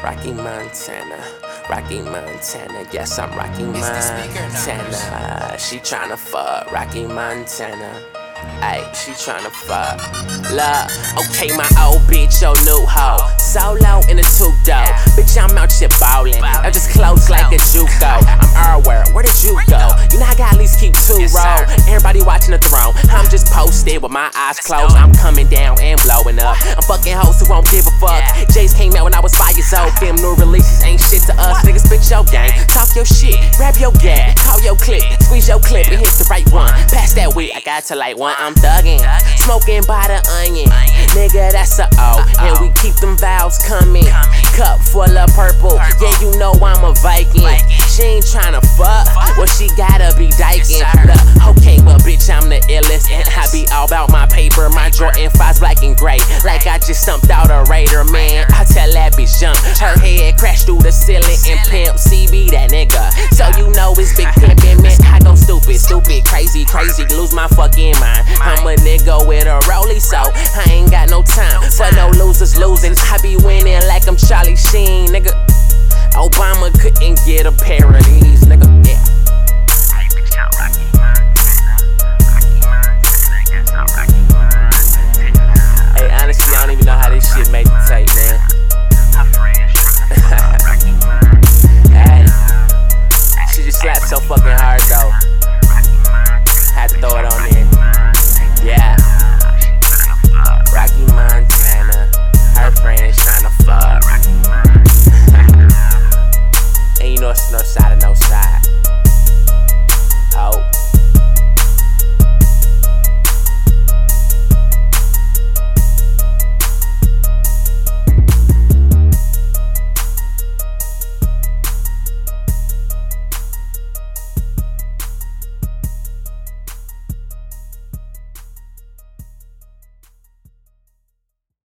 Rocky Montana, Rocky Montana, yes I'm Rocky Montana. She tryna fuck Rocky Montana. Ayy, she tryna fuck. Look, okay, my old bitch, your new hoe. Solo in a two-door. Bitch, I'm out here ballin'. I'm just close like a Juco. I'm everywhere, where did you go? You know I gotta at least keep two roll. Everybody watching the throne. I'm just posted with my eyes closed. I'm coming down and blowing up. I'm fucking hoes who won't give a fuck. Jays came out when I was 5 years old. Them new releases ain't shit to us. Niggas spit your game, talk your shit, grab your gat, call your clip, squeeze your clip and hit the right one. Pass that weed, I got to like one. I'm thuggin', smoking by the onion. Nigga, that's a O. And we keep them vows coming. Cup full of purple. Yeah, you know I'm a Viking. She ain't tryna fuck. Well, she gotta be dyking. Look, okay, but bitch, I'm the illest. And I be all about my paper. My Jordan 5's black and gray. Like I just stumped out a Raider, man. I tell that bitch jump. Her head crashed through the ceiling. And Pimp CB that nigga. So you know it's big pimpin', man. I go stupid, crazy, lose my fucking mind. I'm a nigga with a rollie, so I ain't got no time for no losers losing. I be winning like I'm Charlie Sheen, nigga. Obama couldn't get a pair of these, nigga. Yeah. Hey, bitch, I'm Rocky Montana. Rocky Montana, yes, I'm Rocky Montana. Hey, honestly, I don't even know how this shit made